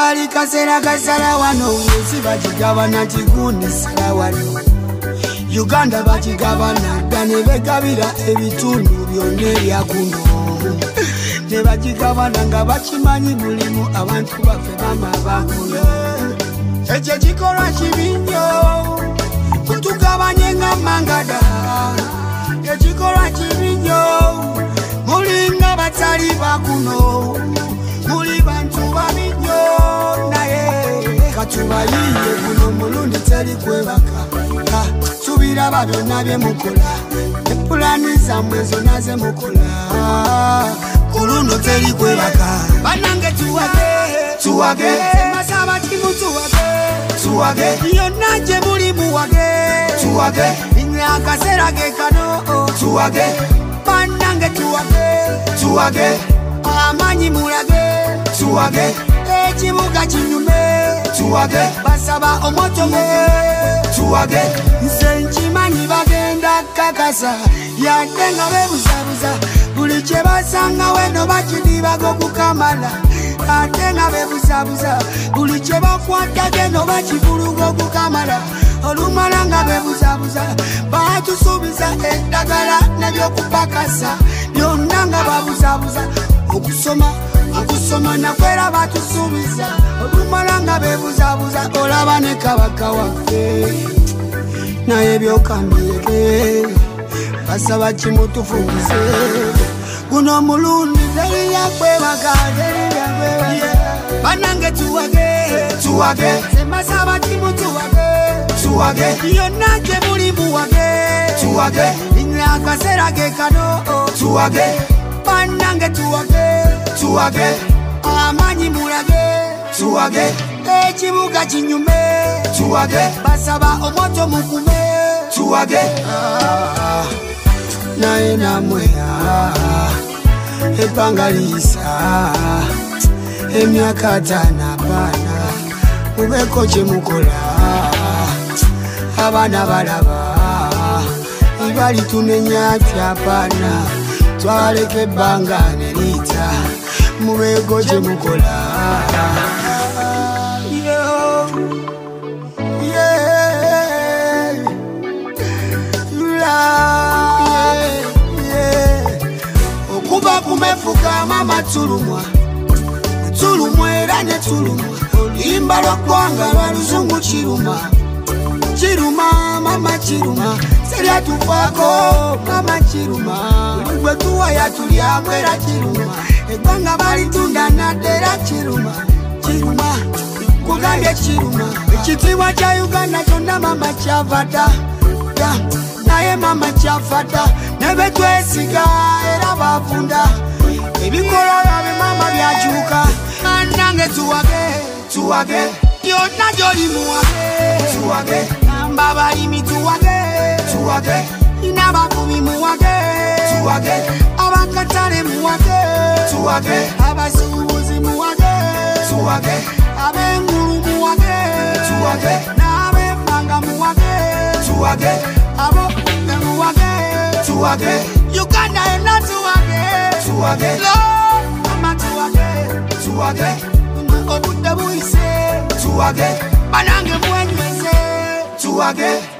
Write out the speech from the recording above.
Kali kasera kasara wano Usi bachigabana chigundi sara wano Uganda bachigabana Dane begabira ebitundu byone byakuno Ne bachigabana nga bachimanyi mulimu abantu bafe mama bakuno Eche chikora chibinyo Kutugabanye nga mangada Echikora chibinyo Mulinga batali bakuno Muli bantu babinyo naye Katubayiye kuno mulundi teli kwebaka Subira babyo nabye mukola Epulani zamwe zona ze mukola Kuluno teli kwebaka Banange tuwage Masaba timu tuwage Yona je muli muwage Tuwage Inyaka serage kano Tuwage Banange tuwage Amanyi mulage Tuwage Echibuga chinyume Tuwage Basaba omoto Tuwage Nsenchimanyi bagenda kakasa Yatenga bebuzabuza Buliche basanga weno bachidiba gokukamala Atenga bebuzabuza Buliche bakwata geno bachifulugo kukamala Olumalanga bebuzabuza Batusubiza endagala nebyo kupakasa Yonanga babuzabuza Okusoma nakwera batusubiza Olumalanga bebuzabuza olabane kabaka waffe Naye byokambiye Basaba kimutufunze Guno mulundi teri yakwebaka Banange tuwage Semasaba tuwage Yona je muli muwage Tuwage Inyaka serage kano Tuwage Banange tuwage Amanyi mulage Tuwage Echibuga chinyume Tuwage Basaba omoto mukume Tuwage Naye namwe Epangalisa Emyaka tana bana Ubeko chemukola Abana balaba Ibali tunenya tyapana Twaleke banga nerita Mubeko chemukola Okuba kumefuka mama Tulumwa era ne tulumwa Olimba lwakwanga lwaluzungu Chiruma mama chiruma Seria tufako mama chiruma Uligwe tuwa ya tulia mwera chiruma Ekwanga bali tunda na dera chiruma Kugambye chiruma Chitiwa cha Uganda chonda mama chavata Naye mama chavata Nebe twesiga era bafunda Ebikolo yabe mama byajuka Nange tuwage Yona joli muwage Tuwage Namba imi tuwage Inabakumi muwage Tuwage Abakatare muwage Tuwage Abasubuzi muwage Tuwage Abenguru muwage Tuwage Nabe manga muwage Tuwage Abo muwage Tuwage Uganda ena tuwage Lord mama tuwage Obudabu ise Tuwage Banange mwenyeze Tuwage